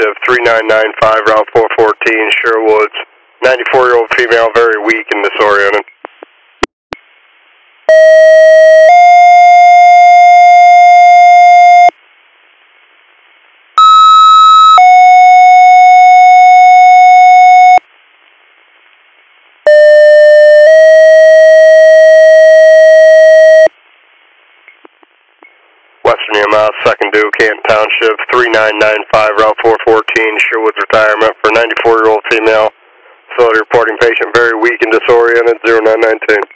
Township, 3995, Route 414, Sherwoods. 94-year-old female, very weak and disoriented. Western EMS, 2nd Due, Canton Township, 3995, Route 414, Sherwoods Retirement for 94-year-old female. Facility reporting patient very weak and disoriented, 0919.